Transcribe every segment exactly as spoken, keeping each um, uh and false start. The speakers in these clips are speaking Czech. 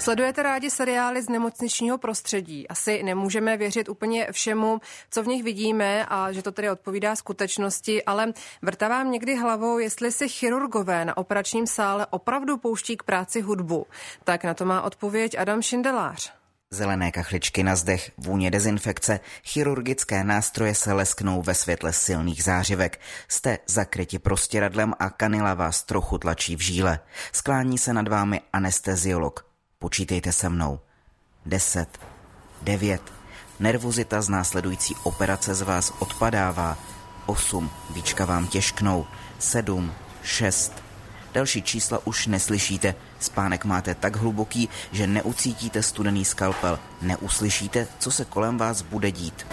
Sledujete rádi seriály z nemocničního prostředí. Asi nemůžeme věřit úplně všemu, co v nich vidíme a že to tedy odpovídá skutečnosti, ale vrtá vám někdy hlavou, jestli si chirurgové na operačním sále opravdu pouští k práci hudbu. Tak na to má odpověď Adam Šindelář. Zelené kachličky na zdech, vůně dezinfekce, chirurgické nástroje se lesknou ve světle silných zářivek. Jste zakryti prostěradlem a kanila vás trochu tlačí v žíle. Sklání se nad vámi anesteziolog. Počítejte se mnou. Deset, devět. Nervozita z následující operace z vás odpadává. Osm. Víčka vám těžknou. Sedm, šest. Další čísla už neslyšíte. Spánek máte tak hluboký, že neucítíte studený skalpel. Neuslyšíte, co se kolem vás bude dít.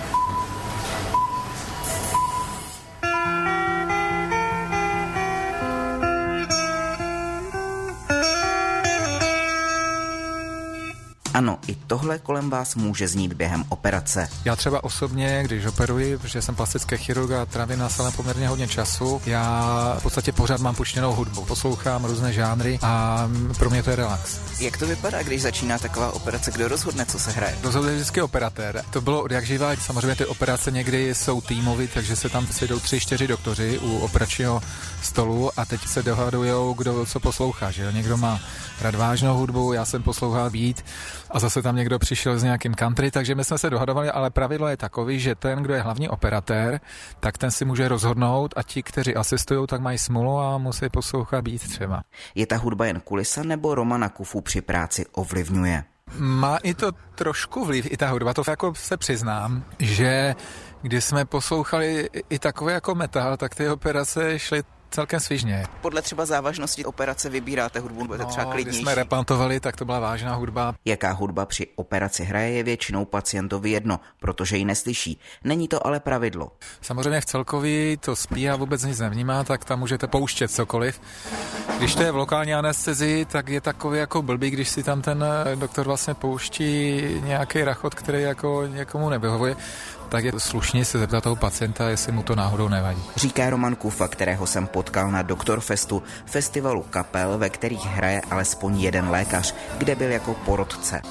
Ano, i tohle kolem vás může znít během operace. Já třeba osobně, když operuji, protože jsem plastický chirurg a trávím na sále poměrně hodně času, já v podstatě pořád mám puštěnou hudbu. Poslouchám různé žánry a pro mě to je relax. Jak to vypadá, když začíná taková operace? Kdo rozhodne, co se hraje? Rozhoduje vždycky operatér. To bylo od jak živá. Samozřejmě ty operace někdy jsou týmový, takže se tam sejdou tři, čtyři doktoři u operačního stolu a teď se dohadujou, kdo co poslouchá. Že jo? Někdo má rád vážnou hudbu, já jsem poslouchal beat a zase tam někdo přišel s nějakým country, takže my jsme se dohadovali, ale pravidlo je takový, že ten, kdo je hlavní operatér, tak ten si může rozhodnout a ti, kteří asistují, tak mají smůlu a musí poslouchat beat třeba. Je ta hudba jen kulisa nebo Romana Kufu při práci ovlivňuje? Má i to trošku vliv, i ta hudba, to jako se přiznám, že když jsme poslouchali i takové jako metal, tak ty operace šly celkem svižně. Podle třeba závažnosti operace vybíráte hudbu, budete no, třeba klidnější. Když jsme repantovali, tak to byla vážná hudba. Jaká hudba při operaci hraje, je většinou pacientovi jedno, protože ji neslyší. Není to ale pravidlo. Samozřejmě v celkový to spí a vůbec nic nevnímá, tak tam můžete pouštět cokoliv. Když to je v lokální anestezii, tak je takový jako blbý, když si tam ten doktor vlastně pouští nějaký rachot, který jako někomu nevyhovuje, tak je slušně se zeptat toho pacienta, jestli mu to náhodou nevadí. Říká Roman Kufa, kterého jsem potkal na Doktorfestu, festivalu kapel, ve kterých hraje alespoň jeden lékař, kde byl jako porotce.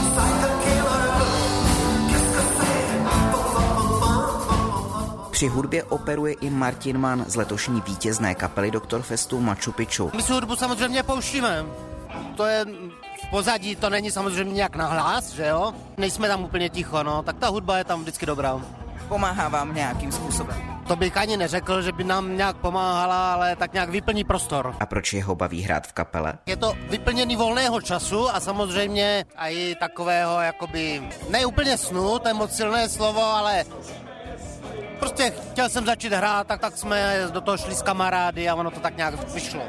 Při hudbě operuje i Martin Mann z letošní vítězné kapely Doktorfestu Machu Picchu. My si hudbu samozřejmě pouštíme. To je v pozadí, to není samozřejmě nějak nahlas, že jo? Nejsme tam úplně ticho, no, tak ta hudba je tam vždycky dobrá. Pomáhá vám nějakým způsobem? To bych ani neřekl, že by nám nějak pomáhala, ale tak nějak vyplní prostor. A proč jeho baví hrát v kapele? Je to vyplnění volného času a samozřejmě i takového jakoby, ne úplně snu, to je moc silné slovo, ale prostě chtěl jsem začít hrát, tak, tak jsme do toho šli s kamarády a ono to tak nějak vyšlo.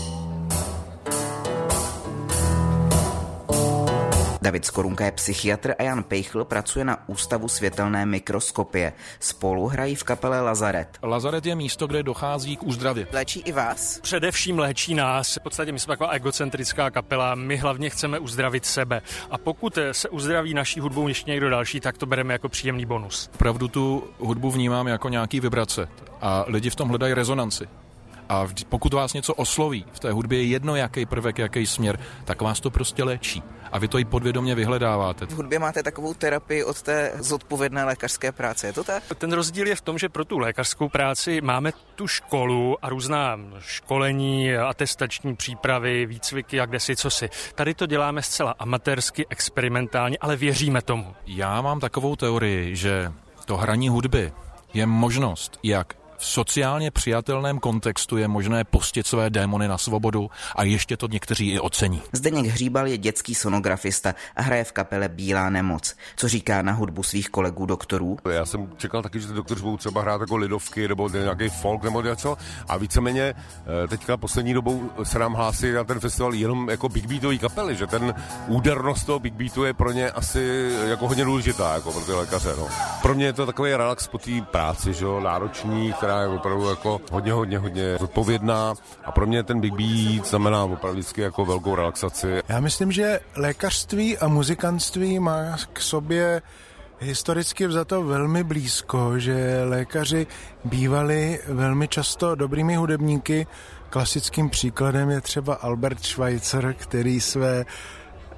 David Skorunka je psychiatr a Jan Pejchl pracuje na Ústavu světelné mikroskopie. Spolu hrají v kapele Lazaret. Lazaret je místo, kde dochází k úzdraví. Léčí i vás? Především léčí nás. V podstatě my jsme taková egocentrická kapela. My hlavně chceme uzdravit sebe. A pokud se uzdraví naší hudbou ještě někdo další, tak to bereme jako příjemný bonus. Opravdu tu hudbu vnímám jako nějaký vibrace a lidi v tom hledají rezonanci. A pokud vás něco osloví, v té hudbě je jedno, jaký prvek, jaký směr, tak vás to prostě léčí. A vy to i podvědomě vyhledáváte. V hudbě máte takovou terapii od té zodpovědné lékařské práce, je to tak? Ten rozdíl je v tom, že pro tu lékařskou práci máme tu školu a různá školení, atestační přípravy, výcviky a kdesi cosi. Tady to děláme zcela amatérsky, experimentálně, ale věříme tomu. Já mám takovou teorii, že to hraní hudby je možnost, jak v sociálně přijatelném kontextu je možné pustit své démony na svobodu a ještě to někteří i ocení. Zdeněk Hříbal je dětský sonografista a hraje v kapele Bílá nemoc. Co říká na hudbu svých kolegů doktorů? Já jsem čekal taky, že ty doktoři budou třeba hrát jako lidovky nebo nějaký folk nebo něco a víceméně teďka poslední dobou se nám hlásí na ten festival jenom jako big beatový kapely, že ten údernost toho big beatu je pro ně asi jako hodně důležitá jako pro ty lékaře. No. Pro mě je to takový relax po té práci, že jo, náročný, která je opravdu jako hodně, hodně, hodně zodpovědná a pro mě ten big beat znamená opravdu vždycky jako velkou relaxaci. Já myslím, že lékařství a muzikantství má k sobě historicky vzato velmi blízko, že lékaři bývali velmi často dobrými hudebníky. Klasickým příkladem je třeba Albert Schweitzer, který své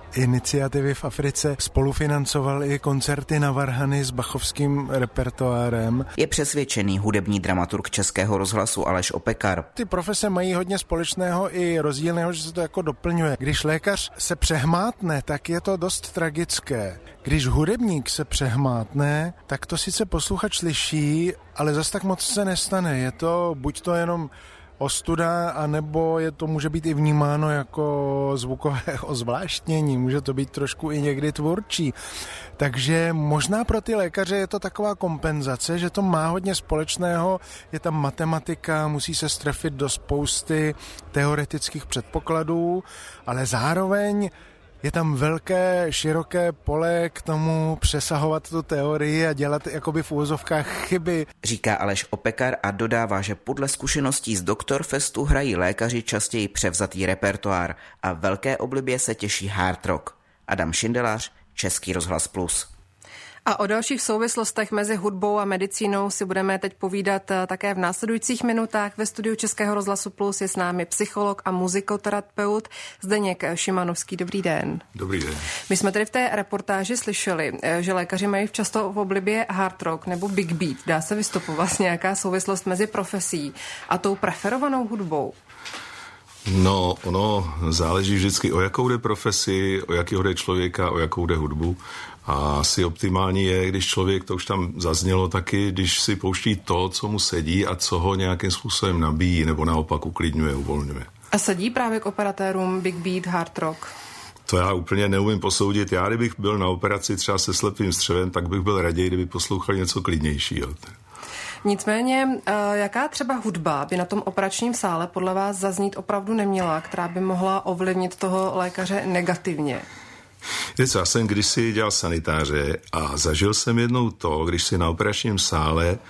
iniciativy v Africe spolufinancoval i koncerty na varhany s bachovským repertoárem. Je přesvědčený hudební dramaturg Českého rozhlasu Aleš Opekar. Ty profese mají hodně společného i rozdílného, že se to jako doplňuje. Když lékař se přehmátne, tak je to dost tragické. Když hudebník se přehmátne, tak to sice posluchač slyší, ale zas tak moc se nestane. Je to buď to jenom ostuda, anebo je to může být i vnímáno jako zvukové ozvláštnění, může to být trošku i někdy tvůrčí. Takže možná pro ty lékaře je to taková kompenzace, že to má hodně společného, je tam matematika, musí se strefit do spousty teoretických předpokladů, ale zároveň je tam velké, široké pole k tomu přesahovat tu teorii a dělat jakoby v úvozovkách chyby. Říká Aleš Opekar a dodává, že podle zkušeností z Doktorfestu hrají lékaři častěji převzatý repertoár a velké oblibě se těší hard rock. Adam Šindelář, Český rozhlas Plus. A o dalších souvislostech mezi hudbou a medicínou si budeme teď povídat také v následujících minutách. Ve studiu Českého rozhlasu Plus je s námi psycholog a muzikoterapeut Zdeněk Šimanovský. Dobrý den. Dobrý den. My jsme tady v té reportáži slyšeli, že lékaři mají často v oblibě hard rock nebo big beat. Dá se vystupovat nějaká souvislost mezi profesí a tou preferovanou hudbou? No, ono záleží vždycky, o jakou jde profesi, o jakého jde člověka, o jakou jde hudbu. A asi optimální je, když člověk, to už tam zaznělo taky, když si pouští to, co mu sedí a co ho nějakým způsobem nabíjí nebo naopak uklidňuje, uvolňuje. A sedí právě k operatérům big beat, hard rock? To já úplně neumím posoudit. Já, kdybych byl na operaci třeba se slepým střevem, tak bych byl raději, kdyby poslouchal něco klidnějšího. Nicméně, jaká třeba hudba by na tom operačním sále podle vás zaznít opravdu neměla, která by mohla ovlivnit toho lékaře negativně? Víte, já jsem kdysi dělal sanitáře a zažil jsem jednou to, když si na operačním sále e,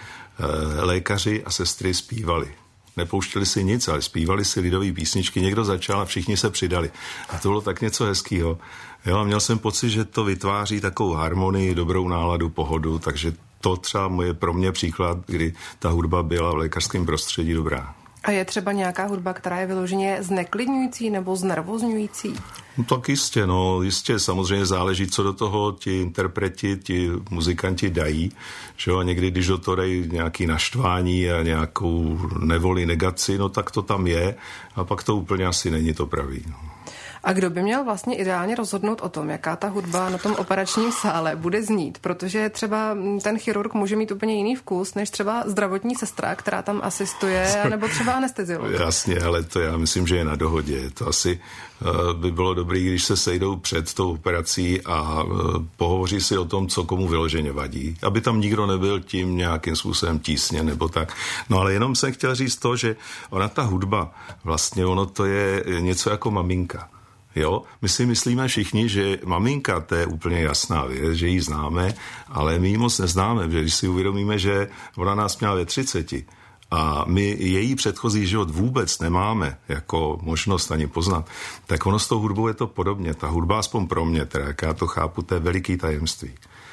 lékaři a sestry zpívali. Nepouštěli si nic, ale zpívali si lidové písničky, někdo začal a všichni se přidali. A to bylo tak něco hezkýho. Jo, a měl jsem pocit, že to vytváří takovou harmonii, dobrou náladu, pohodu, takže to třeba je pro mě příklad, kdy ta hudba byla v lékařském prostředí dobrá. A je třeba nějaká hudba, která je vyloženě zneklidňující nebo znervozňující? No tak jistě, no jistě, samozřejmě záleží, co do toho ti interpreti, ti muzikanti dají, že jo, a někdy, když do toho dají nějaký naštvání a nějakou nevoli, negaci, no tak to tam je a pak to úplně asi není to pravý, no. A kdo by měl vlastně ideálně rozhodnout o tom, jaká ta hudba na tom operačním sále bude znít? Protože třeba ten chirurg může mít úplně jiný vkus, než třeba zdravotní sestra, která tam asistuje, nebo třeba anesteziolog. Jasně, ale to já myslím, že je na dohodě. To asi uh, by bylo dobré, když se sejdou před tou operací a uh, pohovoří si o tom, co komu vyloženě vadí. Aby tam nikdo nebyl tím nějakým způsobem tísně nebo tak. No ale jenom jsem chtěl říct to, že ona ta hudba, vlastně ono to je něco jako maminka. Jo, my si myslíme všichni, že maminka, to je úplně jasná věc, že ji známe, ale my ji moc neznáme, že když si uvědomíme, že ona nás měla ve třiceti a my její předchozí život vůbec nemáme jako možnost ani poznat, tak ono s tou hudbou je to podobně. Ta hudba, aspoň pro mě, teda jak já to chápu, to je veliký tajemství.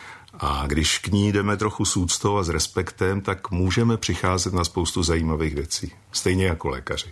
A když k ní jdeme trochu s úctou a s respektem, tak můžeme přicházet na spoustu zajímavých věcí. Stejně jako lékaři.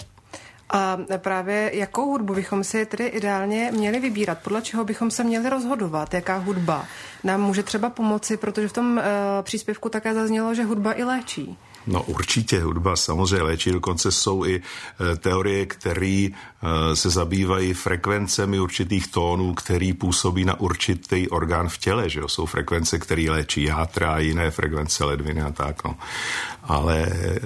A právě jakou hudbu bychom si tedy ideálně měli vybírat? Podle čeho bychom se měli rozhodovat? Jaká hudba nám může třeba pomoci? Protože v tom uh, příspěvku také zaznělo, že hudba i léčí. No určitě hudba samozřejmě léčí, dokonce jsou i e, teorie, které e, se zabývají frekvencemi určitých tónů, který působí na určitý orgán v těle, že jo? Jsou frekvence, které léčí játra, jiné frekvence ledviny a tak, no. Ale e,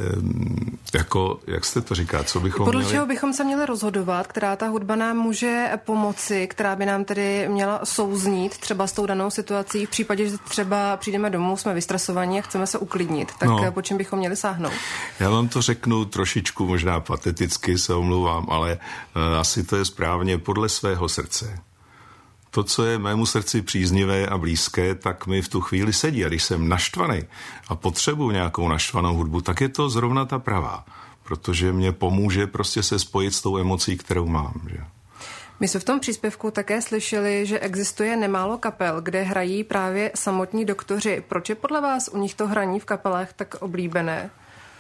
jako, jak jste to říká, co bychom Podle měli? čeho bychom se měli rozhodovat, která ta hudba nám může pomoci, která by nám tedy měla souznít třeba s tou danou situací, v případě, že třeba přijdeme domů, jsme vystresovaní a chceme se uklidnit, tak no. Po čem bychom měli sáhnout? Já vám to řeknu trošičku možná pateticky, se omlouvám, ale uh, asi to je správně podle svého srdce. To, co je mému srdci příznivé a blízké, tak mi v tu chvíli sedí. A když jsem naštvaný a potřebuji nějakou naštvanou hudbu, tak je to zrovna ta pravá, protože mě pomůže prostě se spojit s tou emocí, kterou mám. Že? My jsme v tom příspěvku také slyšeli, že existuje nemálo kapel, kde hrají právě samotní doktoři. Proč je podle vás u nich to hraní v kapelách tak oblíbené?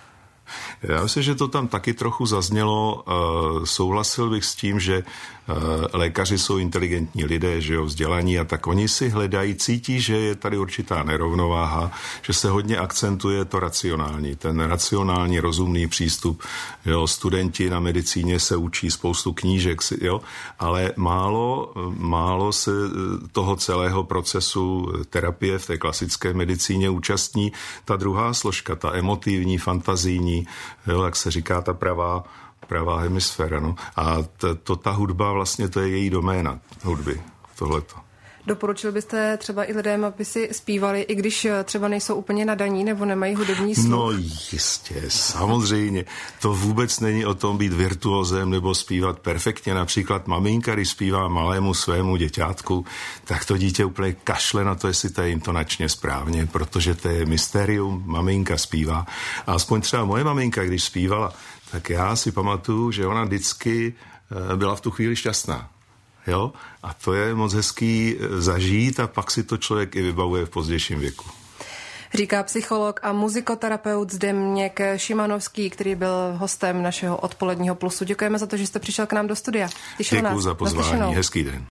Já myslím, že to tam taky trochu zaznělo. Souhlasil bych s tím, že lékaři jsou inteligentní lidé, že jo, vzdělaní a tak oni si hledají, cítí, že je tady určitá nerovnováha, že se hodně akcentuje to racionální, ten racionální, rozumný přístup. Jo, studenti na medicíně se učí spoustu knížek, jo, ale málo, málo se toho celého procesu terapie v té klasické medicíně účastní ta druhá složka, ta emotivní, fantazijní, jo, jak se říká, ta pravá, pravá hemisféra. No. A to, to, ta hudba vlastně, to je její doména hudby, tohleto. Doporučil byste třeba i lidem, aby si zpívali, i když třeba nejsou úplně nadaní nebo nemají hudební sluch? No jistě, samozřejmě. To vůbec není o tom být virtuózem nebo zpívat perfektně. Například maminka, když zpívá malému svému děťátku, tak to dítě úplně kašle na to, jestli to je intonačně správně, protože to je mystérium, maminka zpívá. A aspoň třeba moje maminka, když zpívala, tak já si pamatuju, že ona vždycky byla v tu chvíli šťastná. Jo? A to je moc hezký zažít a pak si to člověk i vybavuje v pozdějším věku. Říká psycholog a muzikoterapeut Zdeněk Šimanovský, který byl hostem našeho odpoledního Plusu. Děkujeme za to, že jste přišel k nám do studia. Děkuji za pozvání. Hezký den.